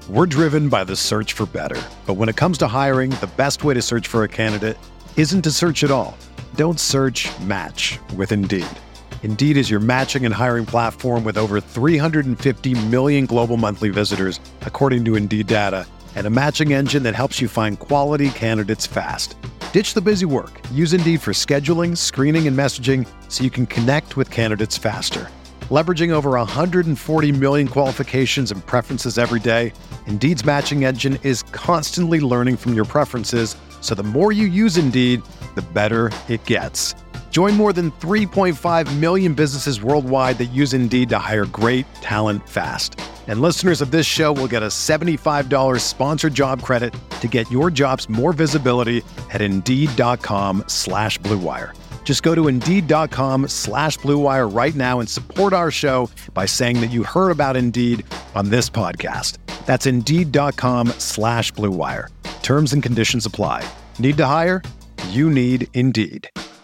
We're driven by the search for better. But when it comes to hiring, the best way to search for a candidate isn't to search at all. Don't search, match with Indeed. Indeed is your matching and hiring platform with over 350 million global monthly visitors, according to Indeed data, and a matching engine that helps you find quality candidates fast. Ditch the busy work. Use Indeed for scheduling, screening, and messaging so you can connect with candidates faster. Leveraging over 140 million qualifications and preferences every day, Indeed's matching engine is constantly learning from your preferences, so the more you use Indeed, the better it gets. Join more than 3.5 million businesses worldwide that use Indeed to hire great talent fast. And listeners of this show will get a $75 sponsored job credit to get your jobs more visibility at Indeed.com/Blue Wire. Just go to Indeed.com/Blue Wire right now and support our show by saying that you heard about Indeed on this podcast. That's Indeed.com/Blue Wire. Terms and conditions apply. Need to hire? You need Indeed.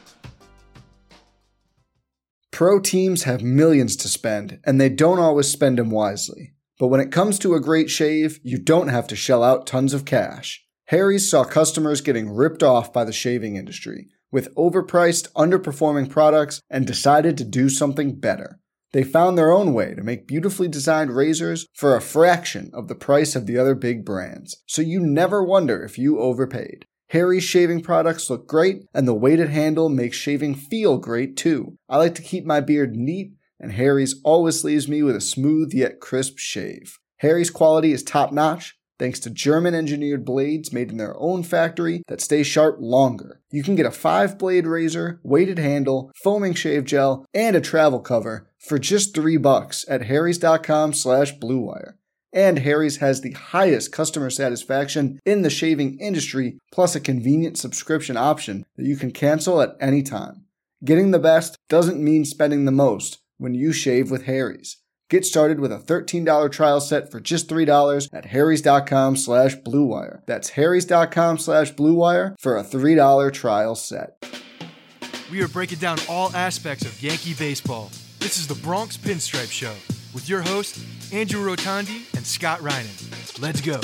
Pro teams have millions to spend, and they don't always spend them wisely. But when it comes to a great shave, you don't have to shell out tons of cash. Harry's saw customers getting ripped off by the shaving industry with overpriced, underperforming products and decided to do something better. They found their own way to make beautifully designed razors for a fraction of the price of the other big brands, so you never wonder if you overpaid. Harry's shaving products look great, and the weighted handle makes shaving feel great too. I like to keep my beard neat, and Harry's always leaves me with a smooth yet crisp shave. Harry's quality is top-notch, thanks to German-engineered blades made in their own factory that stay sharp longer. You can get a 5-blade razor, weighted handle, foaming shave gel, and a travel cover for just $3 at harrys.com/Blue Wire. And Harry's has the highest customer satisfaction in the shaving industry, plus a convenient subscription option that you can cancel at any time. Getting the best doesn't mean spending the most when you shave with Harry's. Get started with a $13 trial set for just $3 at harrys.com/Blue Wire. That's harrys.com/Blue Wire for a $3 trial set. We are breaking down all aspects of Yankee baseball. This is the Bronx Pinstripe Show with your hosts, Andrew Rotondi and Scott Reinen. Let's go.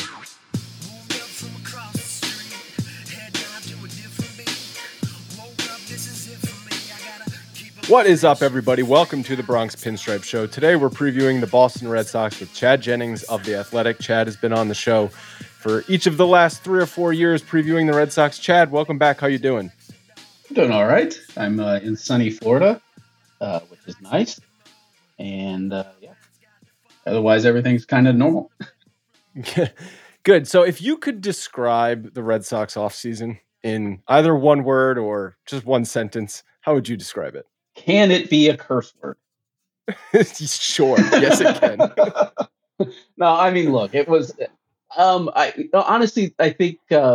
What is up, everybody? Welcome to the Bronx Pinstripe Show. Today we're previewing the Boston Red Sox with Chad Jennings of The Athletic. Chad has been on the show for each of the last 3 or 4 years previewing the Red Sox. Chad, welcome back. How you doing? I'm doing all right. I'm in sunny Florida, which is nice. And yeah, otherwise everything's kind of normal. Good. So if you could describe the Red Sox offseason in either one word or just one sentence, how would you describe it? Can it be a curse word? Sure. Yes, it can. No, I mean, look, it was, honestly, I think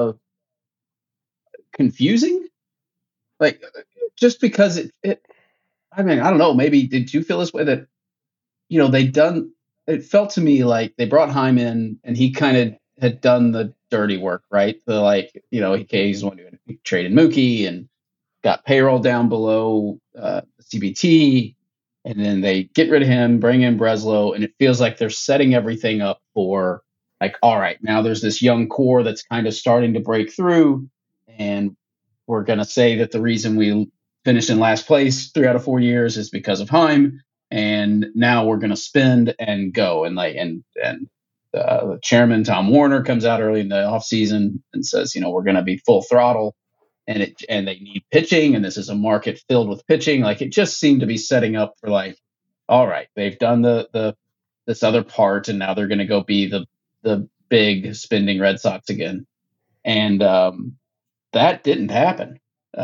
confusing. Like, just because I mean, I don't know, maybe did you feel this way that, you know, it felt to me like they brought Heim in and he kind of had done the dirty work, right? The, like, you know, he's the one who traded Mookie and got payroll down below CBT, and then they get rid of him, bring in Breslow, and it feels like they're setting everything up for, like, all right, now there's this young core that's kind of starting to break through, and we're going to say that the reason we finished in last place 3 out of 4 years is because of Heim, and now we're going to spend and go. And the chairman, Tom Warner, comes out early in the offseason and says, you know, we're going to be full throttle. And they need pitching, and this is a market filled with pitching. Like, it just seemed to be setting up for, like, all right, they've done this other part, and now they're going to go be the big spending Red Sox again. And that didn't happen.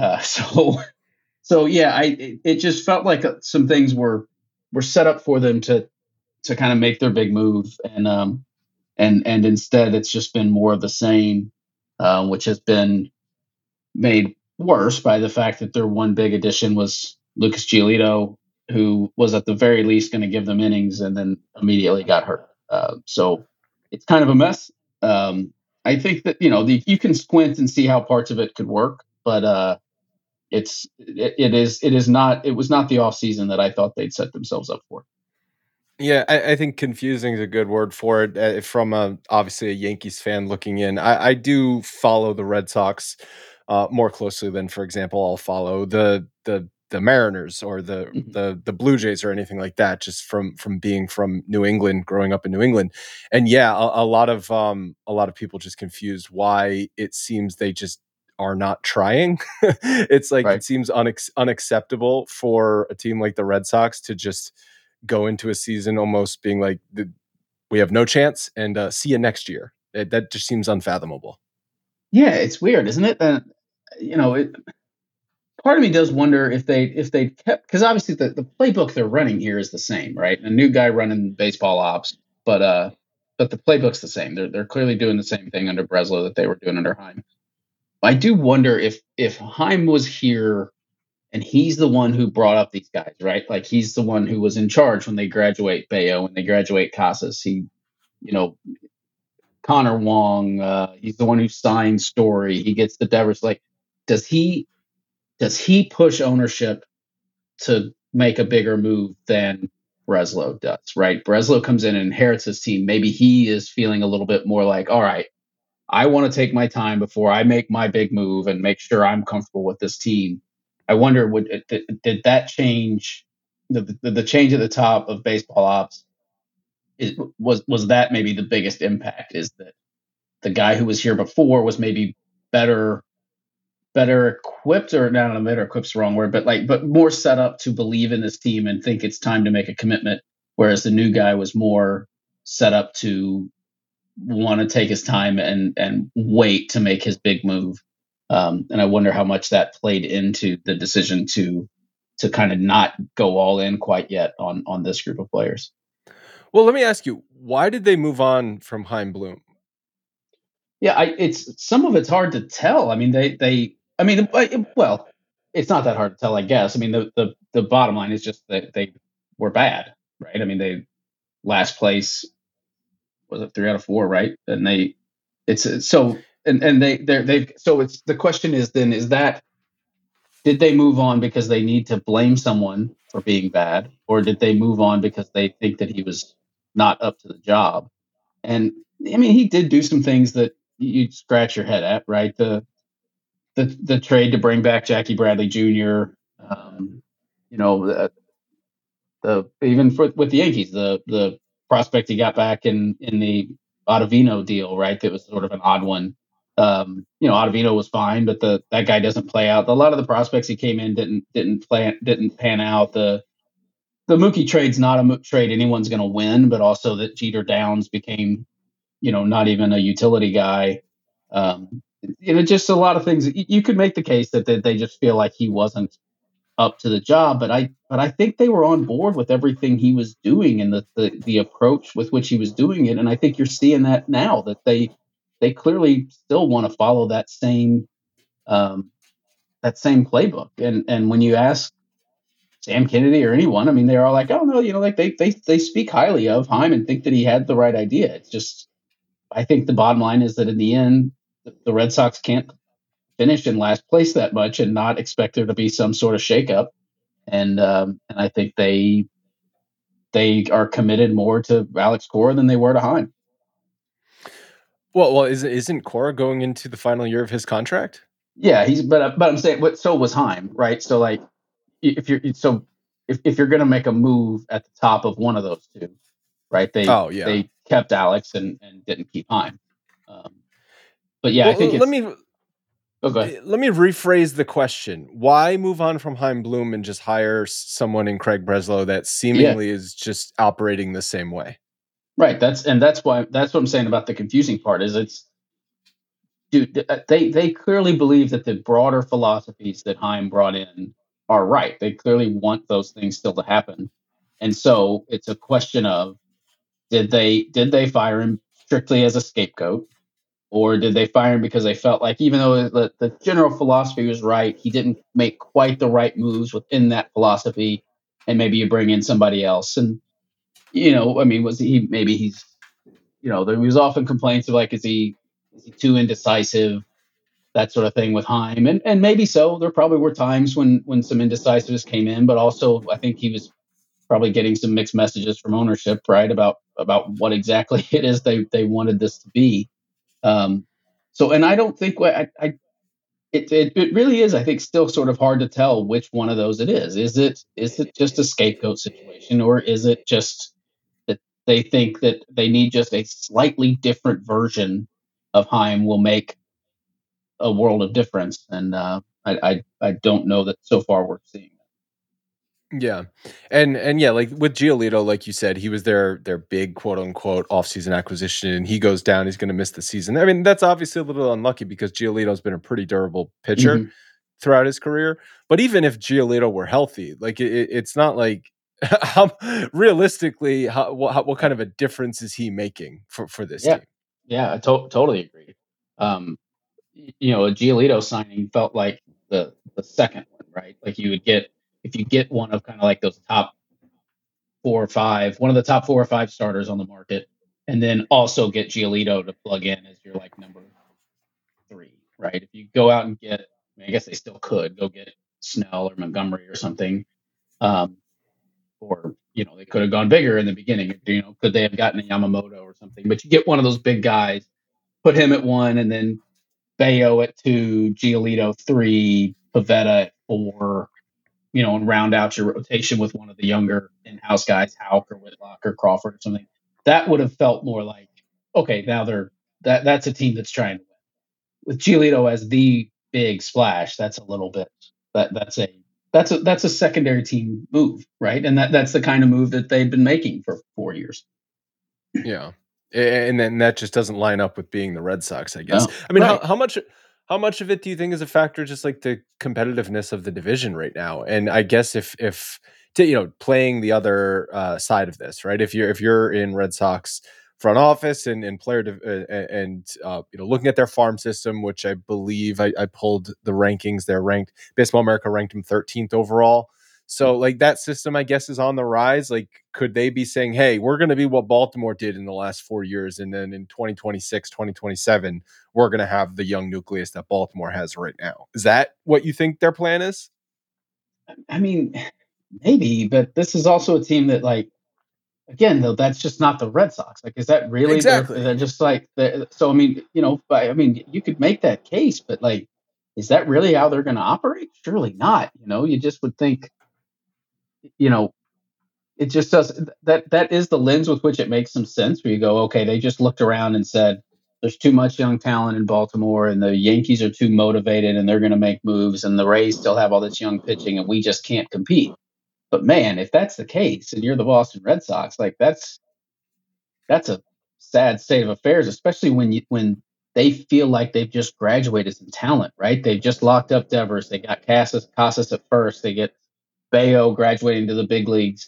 So yeah, it just felt like some things were set up for them to kind of make their big move, and instead it's just been more of the same, which has been made worse by the fact that their one big addition was Lucas Giolito, who was at the very least going to give them innings and then immediately got hurt. So it's kind of a mess. I think that, you know, you can squint and see how parts of it could work, but it was not the off season that I thought they'd set themselves up for. Yeah, I think confusing is a good word for it. From obviously a Yankees fan looking in, I do follow the Red Sox more closely than, for example, I'll follow the Mariners or Mhm. the Blue Jays or anything like that. Just from being from New England, growing up in New England, and yeah, a lot of people just confused why it seems they just are not trying. It's like Right. it seems unacceptable for a team like the Red Sox to just go into a season almost being like, we have no chance and see you next year. That just seems unfathomable. Yeah, it's weird, isn't it? You know, it, part of me does wonder if they kept, because obviously the playbook they're running here is the same, right? A new guy running baseball ops, but the playbook's the same. They're clearly doing the same thing under Breslow that they were doing under Heim. I do wonder if Heim was here and he's the one who brought up these guys, right? Like he's the one who was in charge when they graduate Bayo, when they graduate Casas. He, you know, Connor Wong. He's the one who signed Story. He gets the Devers. Like, does he push ownership to make a bigger move than Breslow does? Right? Breslow comes in and inherits his team. Maybe he is feeling a little bit more like, all right, I want to take my time before I make my big move and make sure I'm comfortable with this team. I wonder, did that change the change at the top of baseball ops? Was that maybe the biggest impact? Is that the guy who was here before was maybe better equipped, or no, better equipped's the wrong word, but more set up to believe in this team and think it's time to make a commitment, whereas the new guy was more set up to want to take his time and wait to make his big move. And I wonder how much that played into the decision to kind of not go all in quite yet on this group of players. Well, let me ask you, why did they move on from Heim Bloom? Yeah, it's some of it's hard to tell. I mean, I mean, well, it's not that hard to tell, I guess. I mean, the bottom line is just that they were bad, right? I mean, they last place was it 3 out of 4, right? And it's so and they so it's the question is then is that did they move on because they need to blame someone for being bad, or did they move on because they think that he was not up to the job? And I mean, he did do some things that you'd scratch your head at, right? The trade to bring back Jackie Bradley Jr. You know, the even with the Yankees, the prospect he got back in the Ottavino deal, right? That was sort of an odd one. You know, Ottavino was fine, but that guy doesn't play out. A lot of the prospects he came in didn't pan out. The Mookie trade's not a trade anyone's going to win, but also that Jeter Downs became, not even a utility guy. Just a lot of things. You could make the case that they just feel like he wasn't up to the job, but I think they were on board with everything he was doing and the approach with which he was doing it. And I think you're seeing that now that they clearly still want to follow um, that same playbook. And when you ask Sam Kennedy or anyone, I mean, they're all like, oh no, like they speak highly of Heim and think that he had the right idea. It's just, I think the bottom line is that in the end, the Red Sox can't finish in last place that much and not expect there to be some sort of shakeup. And I think they are committed more to Alex Cora than they were to Heim. Well, isn't Cora going into the final year of his contract? Yeah, but I'm saying, but so was Heim, right? So like, if you're going to make a move at the top of one of those two, right? Oh yeah. They kept Alex and didn't keep Heim. But yeah, I think Well, it's. let me rephrase the question. Why move on from Heim Bloom and just hire someone in Craig Breslow that seemingly is just operating the same way? Right. That's what I'm saying about the confusing part is they clearly believe that the broader philosophies that Heim brought in are right. They clearly want those things still to happen. And so it's a question of did they fire him strictly as a scapegoat, or did they fire him because they felt like even though the general philosophy was right, he didn't make quite the right moves within that philosophy, and maybe you bring in somebody else. And I mean, was he maybe he's there was often complaints of like is he too indecisive, that sort of thing with Heim, and maybe so. There probably were times when some indecisiveness came in, but also I think he was probably getting some mixed messages from ownership, right, about what exactly it is they wanted this to be. And I don't think it really is, I think, still sort of hard to tell which one of those it is. Is it just a scapegoat situation, or is it just that they think that they need just a slightly different version of Chaim will make a world of difference? And I don't know that so far we're seeing that. Yeah. And yeah, like with Giolito, like you said, he was their big quote unquote offseason acquisition, and he goes down, he's going to miss the season. I mean, that's obviously a little unlucky because Giolito's been a pretty durable pitcher throughout his career. But even if Giolito were healthy, like it's not like realistically, what kind of a difference is he making for this team? Yeah, I totally agree. A Giolito signing felt like the second one, right? Like you would get, if you get one of kind of like those top 4 or 5, one of the top 4 or 5 starters on the market, and then also get Giolito to plug in as your like number 3, right? If you go out and get, I guess they still could go get Snell or Montgomery or something, or they could have gone bigger in the beginning. Could they have gotten a Yamamoto or something? But you get one of those big guys, put him at 1, and then Bayo at 2, Giolito 3, Pivetta at 4. And round out your rotation with one of the younger in-house guys, Houck or Whitlock or Crawford or something. That would have felt more like, okay, now that's a team that's trying to win. With Giolito as the big splash, that's a little bit that's a secondary team move, right? And that's the kind of move that they've been making for 4 years. Yeah, and then that just doesn't line up with being the Red Sox, I guess. No. I mean, right. How much of it do you think is a factor, just like the competitiveness of the division right now? And I guess if playing the other side of this, right? If you're in Red Sox front office and player and looking at their farm system, which I believe I pulled the rankings, they're ranked, Baseball America ranked them 13th overall. So like that system, I guess, is on the rise. Like, could they be saying, hey, we're going to be what Baltimore did in the last 4 years, and then in 2026, 2027, we're going to have the young nucleus that Baltimore has right now? Is that what you think their plan is? I mean, maybe, but this is also a team that, like, again, though, that's just not the Red Sox. Like, is that really exactly? They're just like, so I mean, you could make that case, but like, is that really how they're going to operate? Surely not. You just would think. It just does that is the lens with which it makes some sense, where you go, okay, they just looked around and said, there's too much young talent in Baltimore, and the Yankees are too motivated, and they're going to make moves, and the Rays still have all this young pitching, and we just can't compete. But man, if that's the case, and you're the Boston Red Sox, like that's a sad state of affairs, especially when they feel like they've just graduated some talent, right? They've just locked up Devers, they got Casas at first, they get Bayo graduating to the big leagues.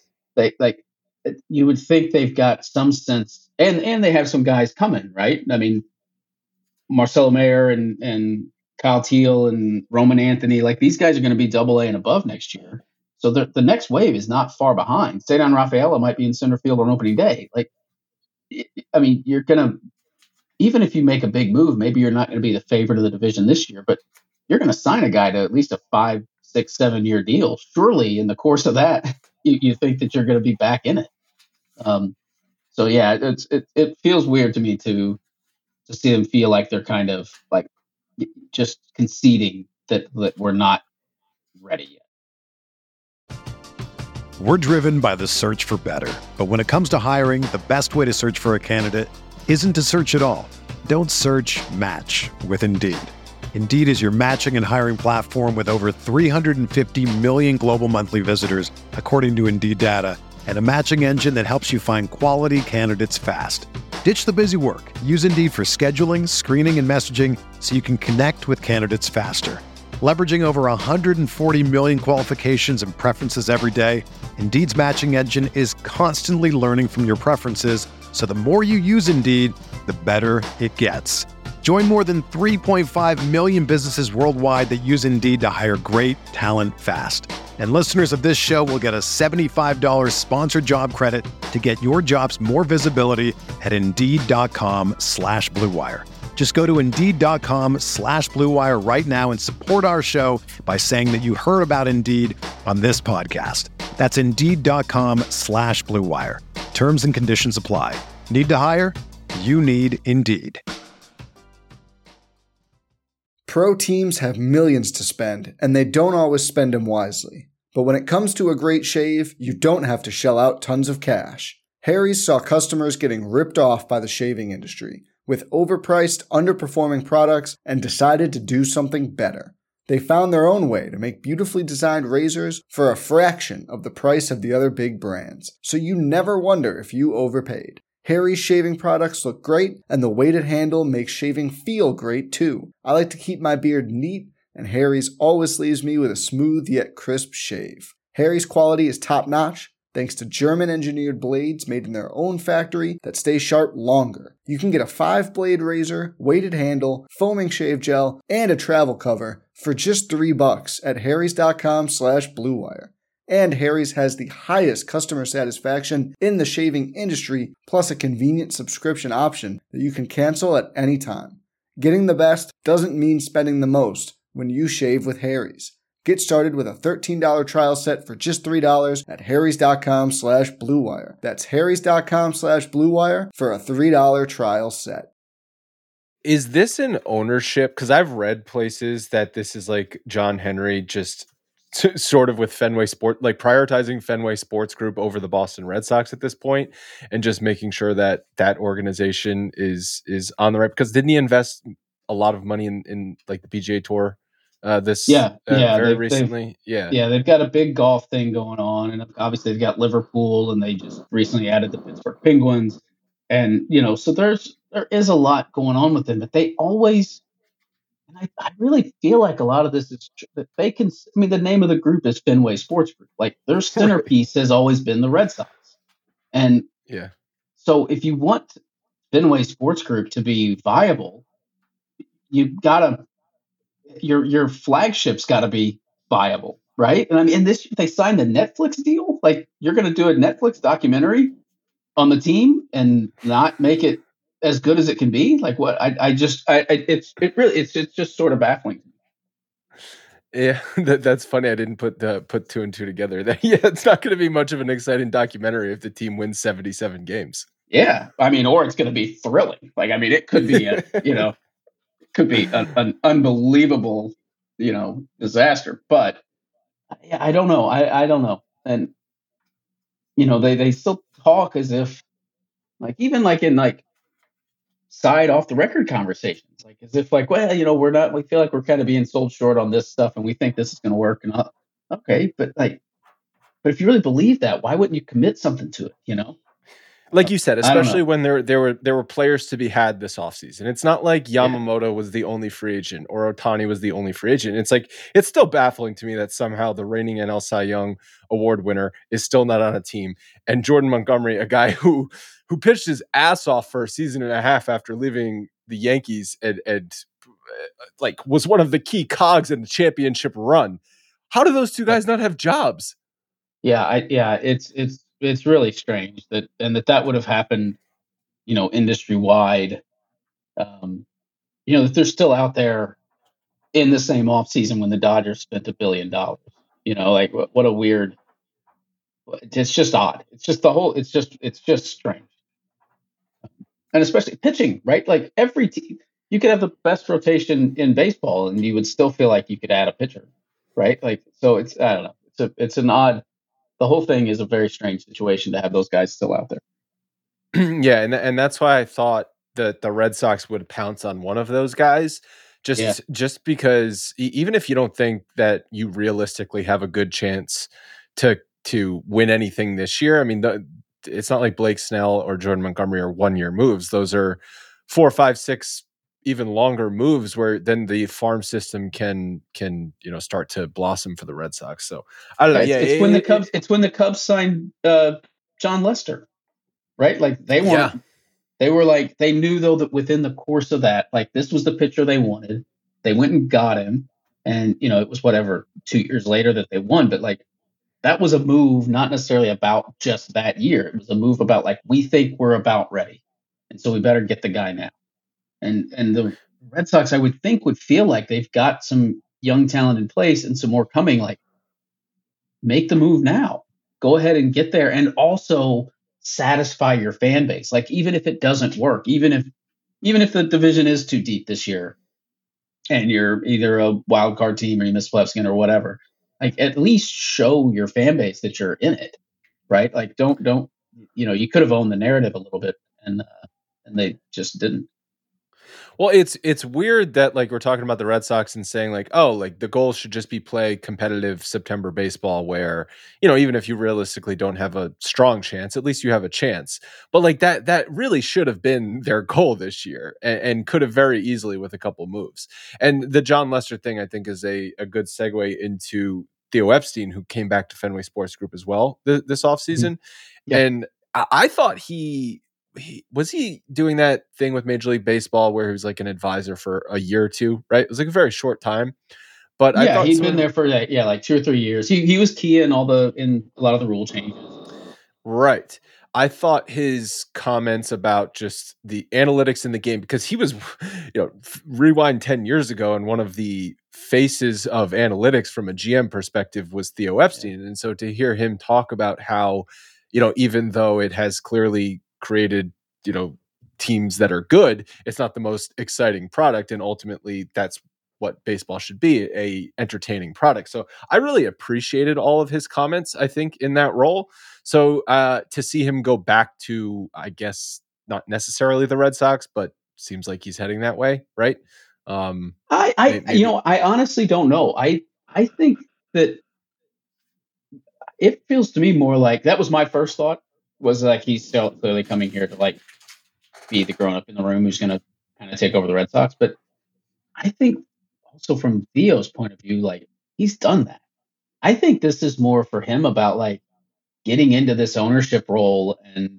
You would think they've got some sense, and they have some guys coming, right? I mean, Marcelo Mayer and Kyle Teal and Roman Anthony, like these guys are going to be AA and above next year. So the next wave is not far behind. Cedar Rafaela might be in center field on opening day. Like, I mean, you're going to, even if you make a big move, maybe you're not going to be the favorite of the division this year, but you're going to sign a guy to at least a 5, 6, 7 year deal. Surely in the course of that, you think that you're going to be back in it. So yeah, it feels weird to me to see them feel like they're kind of like just conceding that we're not ready yet. We're driven by the search for better, but when it comes to hiring, the best way to search for a candidate isn't to search at all. Don't search, match with Indeed. Indeed is your matching and hiring platform with over 350 million global monthly visitors, according to Indeed data, and a matching engine that helps you find quality candidates fast. Ditch the busy work. Use Indeed for scheduling, screening, and messaging so you can connect with candidates faster. Leveraging over 140 million qualifications and preferences every day, Indeed's matching engine is constantly learning from your preferences, so the more you use Indeed, the better it gets. Join more than 3.5 million businesses worldwide that use Indeed to hire great talent fast. And listeners of this show will get a $75 sponsored job credit to get your jobs more visibility at Indeed.com/Blue Wire. Just go to Indeed.com/Blue Wire right now and support our show by saying that you heard about Indeed on this podcast. That's Indeed.com/Blue Wire. Terms and conditions apply. Need to hire? You need Indeed. Pro teams have millions to spend, and they don't always spend them wisely. But when it comes to a great shave, you don't have to shell out tons of cash. Harry's saw customers getting ripped off by the shaving industry with overpriced, underperforming products and decided to do something better. They found their own way to make beautifully designed razors for a fraction of the price of the other big brands, so you never wonder if you overpaid. Harry's shaving products look great, and the weighted handle makes shaving feel great too. I like to keep my beard neat, and Harry's always leaves me with a smooth yet crisp shave. Harry's quality is top-notch, thanks to German-engineered blades made in their own factory that stay sharp longer. You can get a 5-blade razor, weighted handle, foaming shave gel, and a travel cover for just $3 at harrys.com/bluewire. And Harry's has the highest customer satisfaction in the shaving industry, plus a convenient subscription option that you can cancel at any time. Getting the best doesn't mean spending the most when you shave with Harry's. Get started with a $13 trial set for just $3 at harrys.com/bluewire. That's harrys.com/bluewire for a $3 trial set. Is this an ownership? Because I've read places that this is like John Henry just sort of with Fenway Sport, like prioritizing Fenway Sports Group over the Boston Red Sox at this point, and just making sure that that organization is on the right. Because didn't he invest a lot of money in like the PGA Tour? Very recently. They've got a big golf thing going on, and obviously they've got Liverpool, and they just recently added the Pittsburgh Penguins, and so there is a lot going on with them, but they always, and I really feel like a lot of this is that they can. I mean, the name of the group is Fenway Sports Group. Like their centerpiece has always been the Red Sox, and so if you want Fenway Sports Group to be viable, you gotta. Your flagship's got to be viable, right? And I mean, they signed the Netflix deal. Like, you're going to do a Netflix documentary on the team and not make it as good as it can be. Like, what? It's just sort of baffling. Yeah, that's funny. I didn't put two and two together. It's not going to be much of an exciting documentary if the team wins 77 games. Yeah, I mean, or it's going to be thrilling. Like, I mean, it could be could be an unbelievable, disaster. But I don't know. I don't know. And, they still talk as if, like, even like in like side off the record conversations, like as if like, well, we feel like we're kind of being sold short on this stuff and we think this is going to work. And okay, but if you really believe that, why wouldn't you commit something to it? Like you said, especially when there were players to be had this offseason. It's not like Yamamoto was the only free agent or Ohtani was the only free agent. It's like, it's still baffling to me that somehow the reigning NL Cy Young Award winner is still not on a team. And Jordan Montgomery, a guy who pitched his ass off for a season and a half after leaving the Yankees and like was one of the key cogs in the championship run. How do those two guys not have jobs? It's really strange that would have happened, industry wide. That they're still out there in the same offseason when the Dodgers spent $1 billion. Like what a weird. It's just odd. It's just it's just strange. And especially pitching, right? Like every team, you could have the best rotation in baseball, and you would still feel like you could add a pitcher, right? Like so, I don't know. It's an odd. The whole thing is a very strange situation to have those guys still out there. Yeah, and that's why I thought that the Red Sox would pounce on one of those guys, just because even if you don't think that you realistically have a good chance to win anything this year, I mean, it's not like Blake Snell or Jordan Montgomery are 1-year moves. Those are 4, 5, 6. Even longer moves where then the farm system can start to blossom for the Red Sox. So I don't know. It's when the Cubs signed John Lester, right? Like they were like, they knew though that within the course of that, like this was the pitcher they wanted. They went and got him, and it was 2 years later that they won. But like that was a move, not necessarily about just that year. It was a move about like, we think we're about ready, and so we better get the guy now. And the Red Sox, I would think, would feel like they've got some young talent in place and some more coming. Like, make the move now. go ahead and get there and also satisfy your fan base. Like, even if it doesn't work, even if the division is too deep this year and you're either a wild card team or you miss playoffs again or whatever, like, at least show your fan base that you're in it, right? Like, don't, you could have owned the narrative a little bit, and they just didn't. Well, it's weird that, like, we're talking about the Red Sox and saying, like, oh, like, the goal should just be play competitive September baseball where, even if you realistically don't have a strong chance, at least you have a chance. But, like, that really should have been their goal this year, and could have very easily with a couple moves. And the John Lester thing, I think, is a good segue into Theo Epstein, who came back to Fenway Sports Group as well this offseason. Yeah. And I thought he was doing that thing with Major League Baseball where he was like an advisor for a year or two, right? It was like a very short time, but I thought he'd been there for like 2 or 3 years. He was key in a lot of the rule changes. Right. I thought his comments about just the analytics in the game, because he was, rewind 10 years ago, and one of the faces of analytics from a GM perspective was Theo Epstein. And so to hear him talk about how, even though it has clearly created, teams that are good, it's not the most exciting product. And ultimately that's what baseball should be, a entertaining product. So I really appreciated all of his comments, I think, in that role. So to see him go back to, I guess, not necessarily the Red Sox, but seems like he's heading that way, right? I honestly don't know. I think that it feels to me more like, that was my first thought, was like he's still clearly coming here to like be the grown up in the room who's going to kind of take over the Red Sox. But I think also from Theo's point of view, like, he's done that. I think this is more for him about like getting into this ownership role and,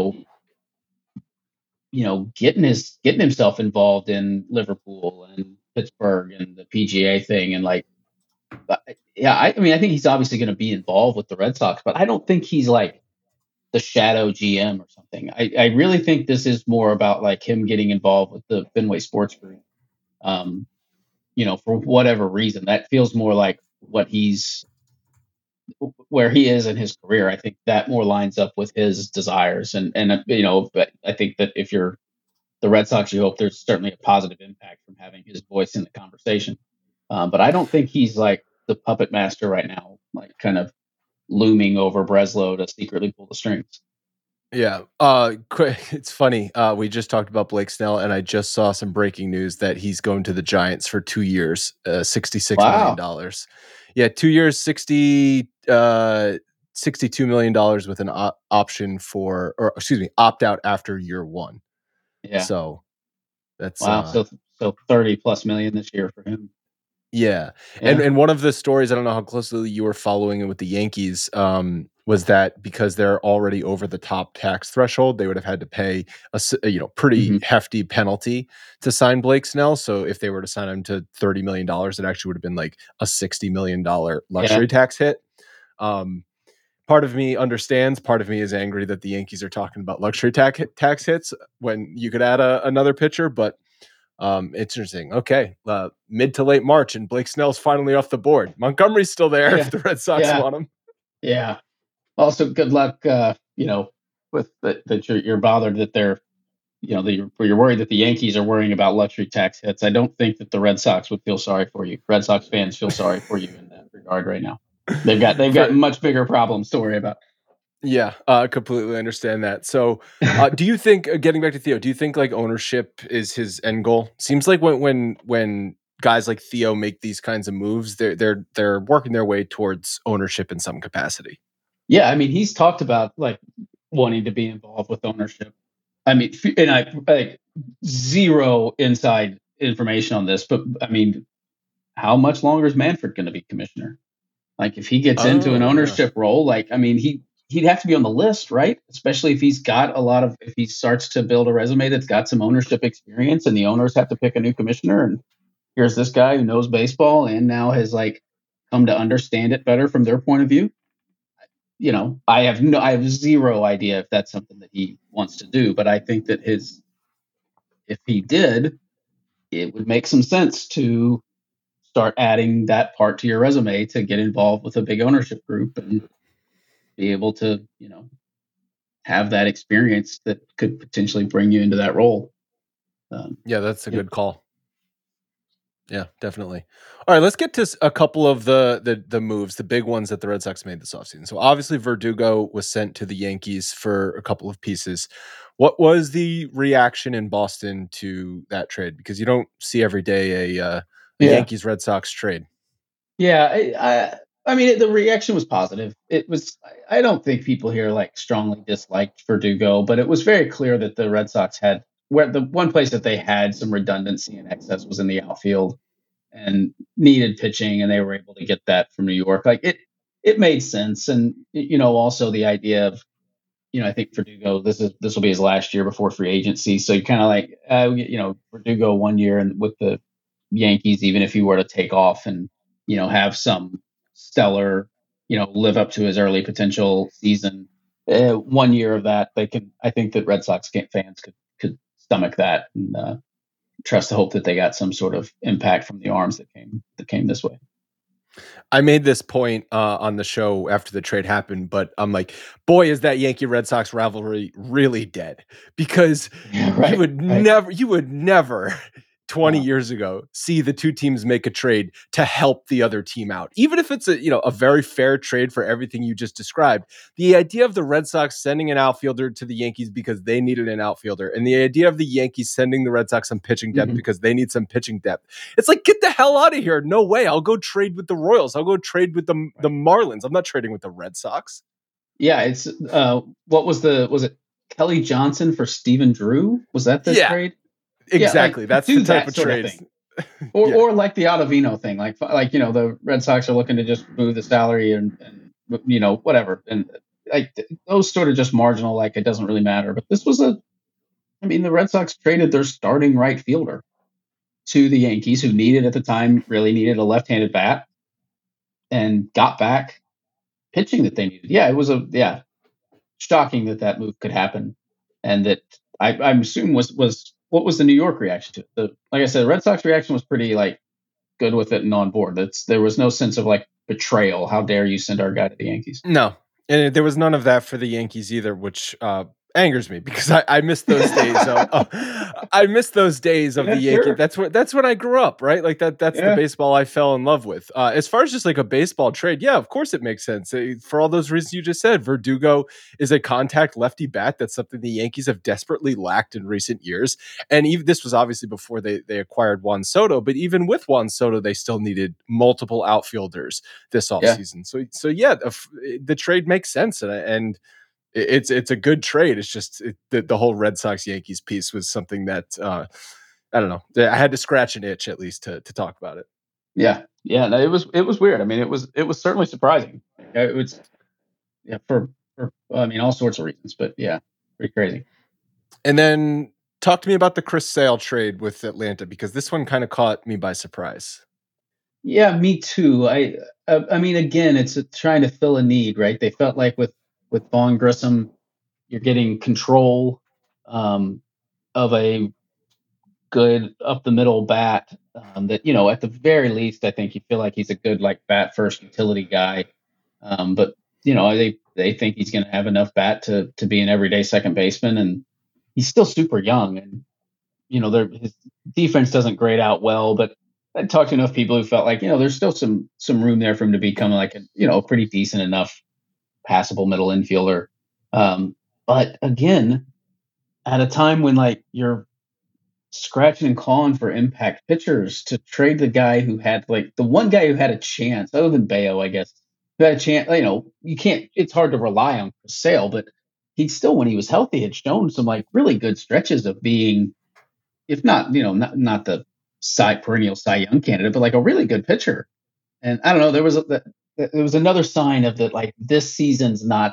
getting himself involved in Liverpool and Pittsburgh and the PGA thing. And like, I think he's obviously going to be involved with the Red Sox, but I don't think he's like the shadow GM or something. I really think this is more about like him getting involved with the Fenway Sports Group. For whatever reason, that feels more like where he is in his career. I think that more lines up with his desires. And but I think that if you're the Red Sox, you hope there's certainly a positive impact from having his voice in the conversation. But I don't think he's like the puppet master right now, like kind of looming over Breslow to secretly pull the strings. Yeah. It's funny. We just talked about Blake Snell, and I just saw some breaking news that he's going to the Giants for 2 years, $66 million. Yeah, 2 years, $62 million with an option opt out after year one. Yeah. So that's so 30 plus million this year for him. Yeah. And one of the stories, I don't know how closely you were following it with the Yankees, was that because they're already over the top tax threshold, they would have had to pay a pretty hefty penalty to sign Blake Snell. So if they were to sign him to $30 million, it actually would have been like a $60 million luxury tax hit. Part of me understands. Part of me is angry that the Yankees are talking about luxury tax hits when you could add another pitcher, but it's interesting. Okay. Mid to late March and Blake Snell's finally off the board. Montgomery's still there if the Red Sox want him. Yeah. Also, good luck, with that you're bothered that they're, you're worried that the Yankees are worrying about luxury tax hits. I don't think that the Red Sox would feel sorry for you. Red Sox fans feel sorry for you in that regard right now. They've got much bigger problems to worry about. Yeah, completely understand that. So, do you think, getting back to Theo, do you think like ownership is his end goal? Seems like when guys like Theo make these kinds of moves, they're working their way towards ownership in some capacity. Yeah, I mean, he's talked about like wanting to be involved with ownership. I mean, and I like zero inside information on this, but I mean, how much longer is Manfred going to be commissioner? Like, if he gets into an ownership role, like, I mean, he'd have to be on the list, right? Especially if he's got if he starts to build a resume that's got some ownership experience, and the owners have to pick a new commissioner. And here's this guy who knows baseball and now has like come to understand it better from their point of view. I have zero idea if that's something that he wants to do, but I think that if he did, it would make some sense to start adding that part to your resume to get involved with a big ownership group and be able to, have that experience that could potentially bring you into that role. Yeah, that's a good call. Yeah, definitely. All right, let's get to a couple of the moves, the big ones that the Red Sox made this offseason. So obviously Verdugo was sent to the Yankees for a couple of pieces. What was the reaction in Boston to that trade? Because you don't see every day a Yankees Red Sox trade. Yeah, I mean, the reaction was positive. It was. I don't think people here strongly disliked Verdugo, but it was very clear that the Red Sox had where the one place that they had some redundancy and excess was in the outfield and needed pitching, and they were able to get that from New York. It made sense, and also the idea of I think Verdugo this will be his last year before free agency, so you kind of Verdugo 1 year and with the Yankees, even if he were to take off and have some stellar live up to his early potential season, 1 year of that I think that Red Sox fans could stomach that and trust the hope that they got some sort of impact from the arms that came this way. I made this point on the show after the trade happened, but I'm like, boy, is that Yankee Red Sox rivalry really dead? Because you would never 20 years ago see the two teams make a trade to help the other team out, even if it's a very fair trade for everything you just described. The idea of the Red Sox sending an outfielder to the Yankees because they needed an outfielder, and the idea of the Yankees sending the Red Sox some pitching depth because they need some pitching depth, it's like, get the hell out of here. No way. I'll go trade with the Royals. I'll go trade with the Marlins. I'm not trading with the Red Sox. Yeah, it's what was it Kelly Johnson for Stephen Drew? Was that the trade? Exactly. That's the type of trade. Or like the Ottavino thing, the Red Sox are looking to just move the salary and whatever. And those sort of just marginal, it doesn't really matter. But this was the Red Sox traded their starting right fielder to the Yankees, who really needed a left-handed bat, and got back pitching that they needed. Yeah, it was shocking that move could happen. And that I assume was what was the New York reaction to it? Like I said, the Red Sox reaction was pretty good with it and on board. There was no sense of betrayal. How dare you send our guy to the Yankees? No, and there was none of that for the Yankees either, which angers me because I miss those days. I miss those days of the Yankees. Sure. That's when I grew up, right? That's the baseball I fell in love with. As far as just a baseball trade, yeah, of course it makes sense for all those reasons you just said. Verdugo is a contact lefty bat. That's something the Yankees have desperately lacked in recent years. And even this was obviously before they acquired Juan Soto, but even with Juan Soto, they still needed multiple outfilders this offseason. So yeah, the trade makes sense, and it's a good trade. It's just the whole Red Sox Yankees piece was something that I don't know. I had to scratch an itch at least to talk about it. Yeah. No, it was weird. I mean, it was certainly surprising. It was for all sorts of reasons, but yeah, pretty crazy. And then talk to me about the Chris Sale trade with Atlanta, because this one kind of caught me by surprise. Yeah, me too. I mean, again, it's trying to fill a need, right? They felt like with Vaughn Grissom, you're getting control of a good up the middle bat that at the very least, I think you feel like he's a good bat first utility guy. But they think he's going to have enough bat to be an everyday second baseman, and he's still super young, and his defense doesn't grade out well. But I talked to enough people who felt like there's still some room there for him to become a pretty decent enough passable middle infielder. But again, at a time when you're scratching and clawing for impact pitchers, to trade the guy who had the one guy who had a chance, other than Bayo, I guess, who had a chance. You can't. It's hard to rely on Chris Sale, but he still, when he was healthy, had shown some really good stretches of being, if not not the perennial Cy Young candidate, but a really good pitcher. And I don't know, there was another sign of that. This season's not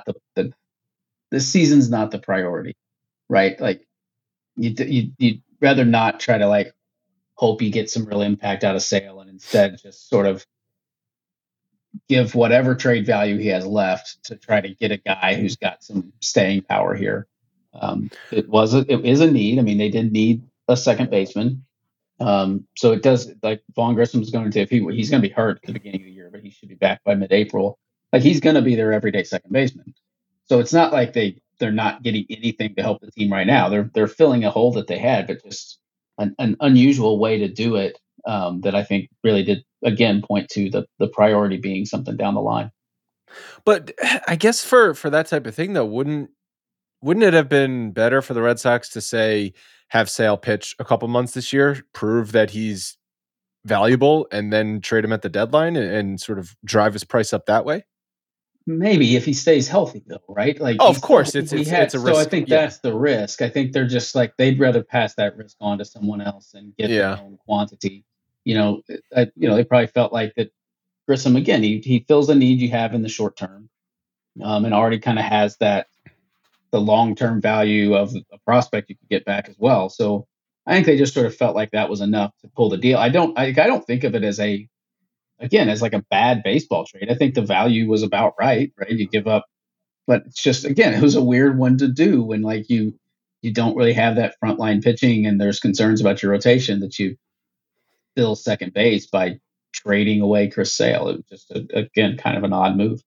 the priority, right? You'd rather not try to hope you get some real impact out of Sale, and instead just sort of give whatever trade value he has left to try to get a guy who's got some staying power here. It is a need. I mean, they did need a second baseman. So it does, Vaughn Grissom's going to, he's going to be hurt at the beginning of the year, but he should be back by mid-April. Like, he's going to be their everyday second baseman. So it's not like they're not getting anything to help the team right now. They're filling a hole that they had, but just an unusual way to do it, that I think really did, again, point to the priority being something down the line. But I guess for that type of thing, though, wouldn't it have been better for the Red Sox to say, have Sale pitch a couple months this year, prove that he's valuable, and then trade him at the deadline and sort of drive his price up that way? Maybe if he stays healthy, though, right? Like, of course, it's a risk. So I think that's the risk. I think they're just like, they'd rather pass that risk on to someone else and get their own quantity. They probably felt like that Grissom, again, he fills the need you have in the short term, and already kind of has the long-term value of a prospect you could get back as well. So I think they just sort of felt like that was enough to pull the deal. I don't think of it as like a bad baseball trade. I think the value was about right? You give up, but it's just, again, it was a weird one to do when, like, you don't really have that frontline pitching and there's concerns about your rotation, that you fill second base by trading away Chris Sale. It was just, again, kind of an odd move.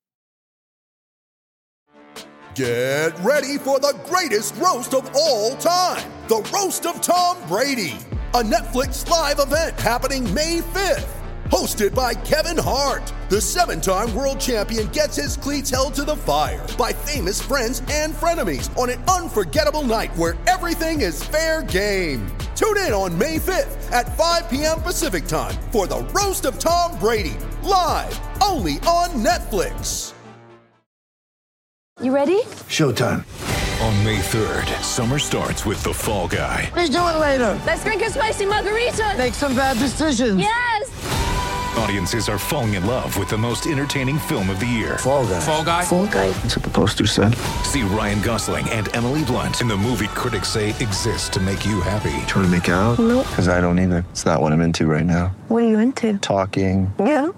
Get ready for the greatest roast of all time, the Roast of Tom Brady, a Netflix live event happening May 5th. Hosted by Kevin Hart, the 7-time world champion gets his cleats held to the fire by famous friends and frenemies on an unforgettable night where everything is fair game. Tune in on May 5th at 5 p.m. Pacific time for the Roast of Tom Brady, live only on Netflix. You ready? Showtime. On May 3rd, summer starts with The Fall Guy. Let's do it later. Let's drink a spicy margarita. Make some bad decisions. Yes! Audiences are falling in love with the most entertaining film of the year. Fall Guy. Fall Guy. Fall Guy. That's what the poster said. See Ryan Gosling and Emily Blunt in the movie critics say exists to make you happy. Trying to make it out? Nope. Because I don't either. It's not what I'm into right now. What are you into? Talking. Yeah.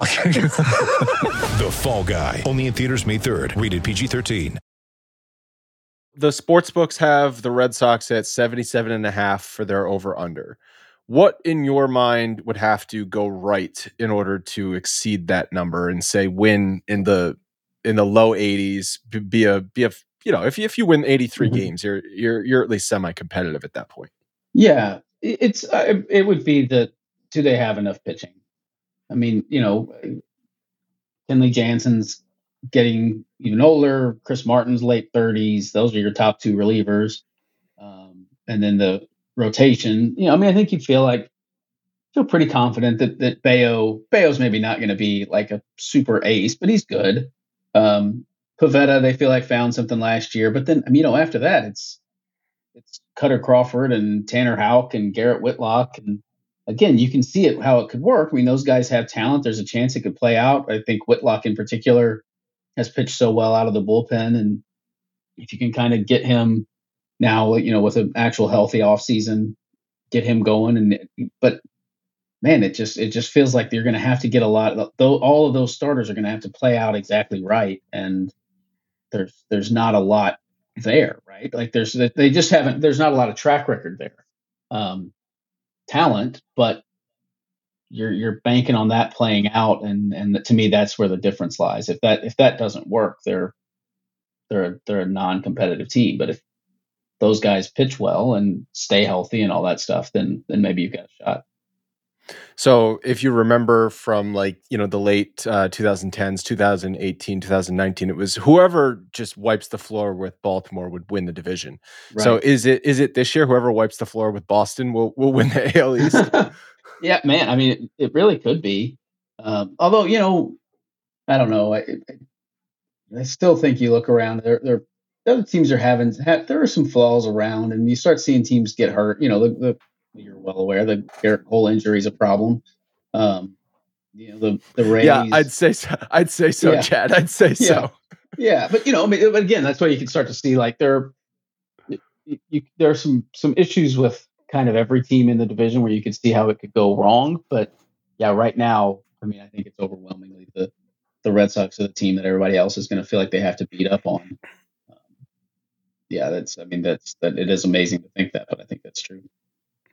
The Fall Guy. Only in theaters May 3rd. Rated PG-13. The sports books have the Red Sox at 77.5 for their over-under. What in your mind would have to go right in order to exceed that number and say win in the low 80s? Be a if you win 83 games, you're at least semi-competitive at that point. Yeah, it would be do they have enough pitching? I mean, Kenley Jansen's getting even older. Chris Martin's late 30s. Those are your top two relievers, and then the rotation. I think you feel pretty confident that Bayo's maybe not going to be like a super ace, but he's good. Pivetta, they feel like found something last year, but then after that it's Cutter Crawford and Tanner Houck and Garrett Whitlock, and again, you can see how it could work. I mean, those guys have talent. There's a chance it could play out. I think Whitlock in particular has pitched so well out of the bullpen, and if you can kind of get him now, with an actual healthy offseason, get him going. But man, it just feels like you're going to have to get a lot. All of those starters are going to have to play out exactly right, and there's not a lot there, right? Like there's not a lot of track record there. Talent, but you're banking on that playing out, and to me that's where the difference lies. If that doesn't work, they're a non-competitive team. But if those guys pitch well and stay healthy and all that stuff, then maybe you've got a shot. So if you remember from the late 2010s, 2018, 2019, it was whoever just wipes the floor with Baltimore would win the division. Right. So is it this year whoever wipes the floor with Boston will win the AL East? Yeah, man. I mean, it really could be. Although, I don't know. I still think you look around, the other teams are there are some flaws around, and you start seeing teams get hurt. You're well aware the Garrett Cole injury is a problem. The Rays. Yeah, I'd say so. Yeah. Chad. I'd say so. Yeah, but but again, that's why you can start to see like there are some issues with kind of every team in the division where you could see how it could go wrong. But yeah, right now, I think it's overwhelmingly the Red Sox are the team that everybody else is going to feel like they have to beat up on. It is amazing to think that, but I think that's true.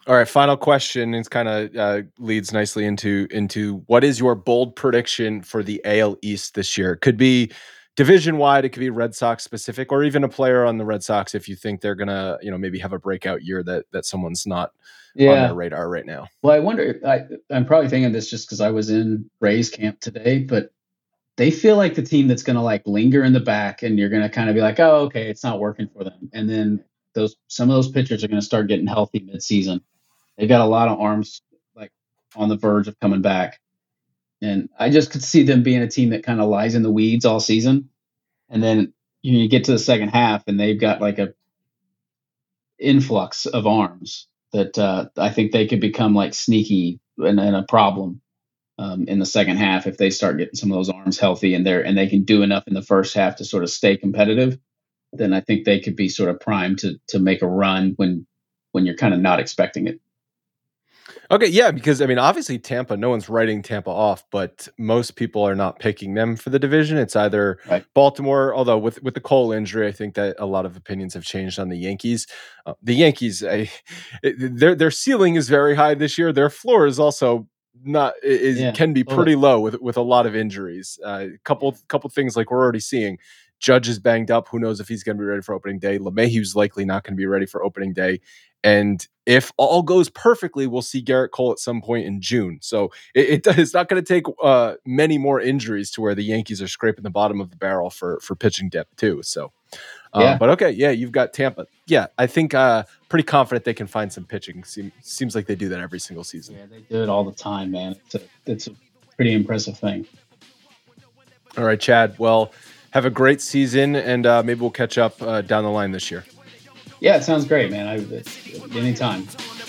All right, final question. It's kind of leads nicely into what is your bold prediction for the AL East this year? It could be division wide, it could be Red Sox specific, or even a player on the Red Sox if you think they're gonna, maybe have a breakout year that someone's not on their radar right now. Well, I wonder. I'm probably thinking this just because I was in Rays camp today, but they feel like the team that's going to like linger in the back, and you're going to kind of be like, oh, okay, it's not working for them, and then some of those pitchers are going to start getting healthy midseason. They've got a lot of arms like on the verge of coming back. And I just could see them being a team that kind of lies in the weeds all season. And then you get to the second half and they've got like a influx of arms that I think they could become like sneaky and a problem in the second half if they start getting some of those arms healthy and they can do enough in the first half to sort of stay competitive. Then I think they could be sort of primed to make a run when you're kind of not expecting it. Okay, yeah, because obviously Tampa, no one's writing Tampa off, but most people are not picking them for the division. It's either Baltimore, although with the Cole injury, I think that a lot of opinions have changed on the Yankees. The Yankees, their ceiling is very high this year. Their floor is also can be pretty low with a lot of injuries. Couple things like we're already seeing. Judge is banged up. Who knows if he's going to be ready for opening day? LeMahieu's likely not going to be ready for opening day. And if all goes perfectly, we'll see Garrett Cole at some point in June. So it's not going to take many more injuries to where the Yankees are scraping the bottom of the barrel for pitching depth too. So, but okay, yeah, you've got Tampa. Yeah, I think pretty confident they can find some pitching. Seems like they do that every single season. Yeah, they do it all the time, man. It's a pretty impressive thing. All right, Chad. Well, have a great season, and maybe we'll catch up down the line this year. Yeah, it sounds great, man. Anytime.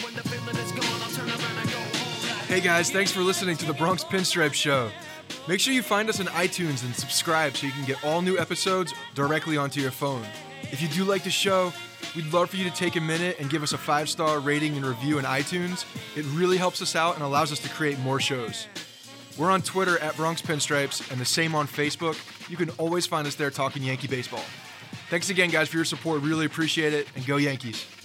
Hey guys, thanks for listening to the Bronx Pinstripe Show. Make sure you find us on iTunes and subscribe so you can get all new episodes directly onto your phone. If you do like the show, we'd love for you to take a minute and give us a 5-star rating and review in iTunes. It really helps us out and allows us to create more shows. We're on Twitter at Bronx Pinstripes and the same on Facebook. You can always find us there talking Yankee baseball. Thanks again, guys, for your support. Really appreciate it, and go Yankees.